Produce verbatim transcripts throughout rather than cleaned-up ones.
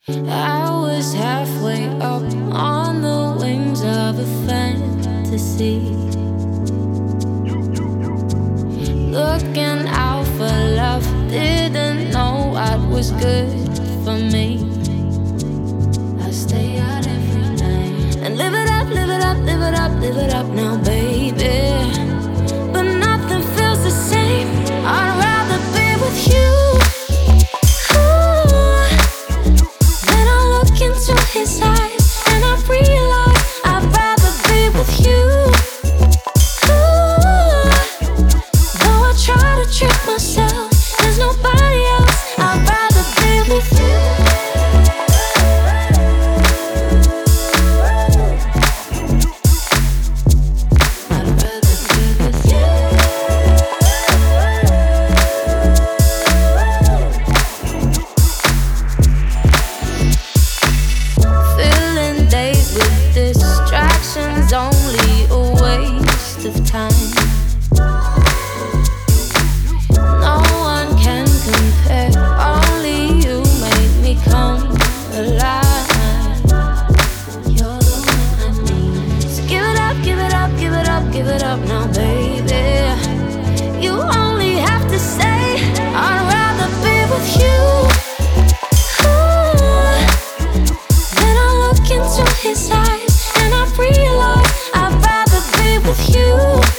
I was halfway up on the wings of a fantasy, looking out for love, didn't know what was good for me. I stay out every night and live it up, live it up, live it up, live it up now, baby. But nothing feels the same. I'd rather be with you. Into his eyes, and I realize I'd rather be with you. Ooh, though I try to trick myself, there's nobody else. I'd rather be with you. I'd rather be with you. Distractions, only a waste of time. No one can compare, only you make me come alive. You're the one I need. So give it up, give it up, give it up, give it up now, baby. You only have to say, I'd rather be with you. Ooh, then I look into his eyes, and I realize I'd rather be with you.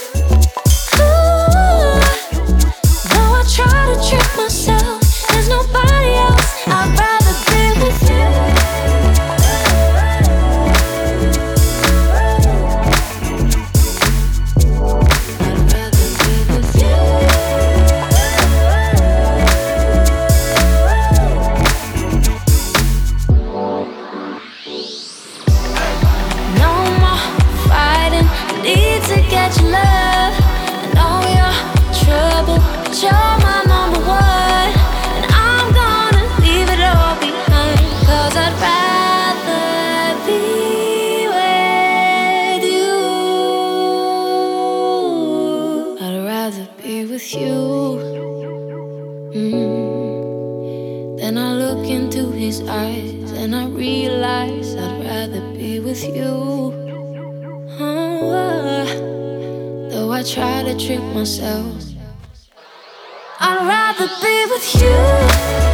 Ooh, though I try to trick myself, there's nobody else. I'd rather be with you. I'd rather be with you. Need to get your love. I know you're trouble, but you're my number one. And I'm gonna leave it all behind, 'cause I'd rather be with you. I'd rather be with you. mm. Then I look into his eyes, and I realize I'd rather be with you. Oh, though I try to trick myself, I'd rather be with you.